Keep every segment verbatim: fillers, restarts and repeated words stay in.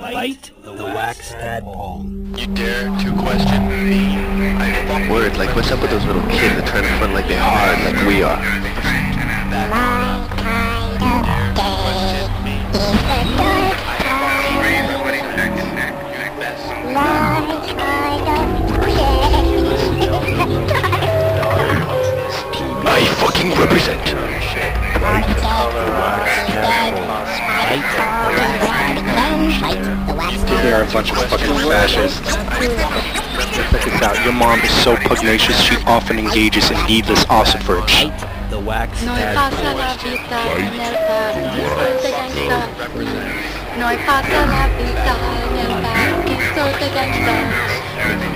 Fight the wax tadpole. You dare to question me? Word, like what's up with those little kids that try to front like they hard, like we are? I fucking represent. They're a bunch of fucking fascists. Check this out. Your mom is so pugnacious, she often engages in needless ossifrage. The wax Noi passa la vita nel parco gangsta. Noi passa la vita nel parco de gangsta.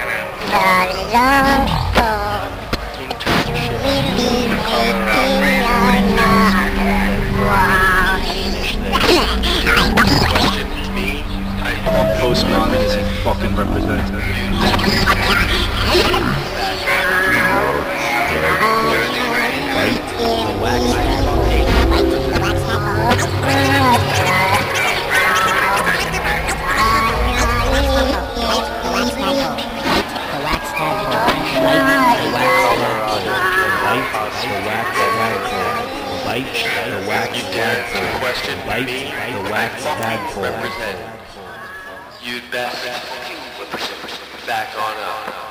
Post Malone is a fucking representative. The wax You dare to question Bite me? the wax tadpole. Represent. You'd best back on up.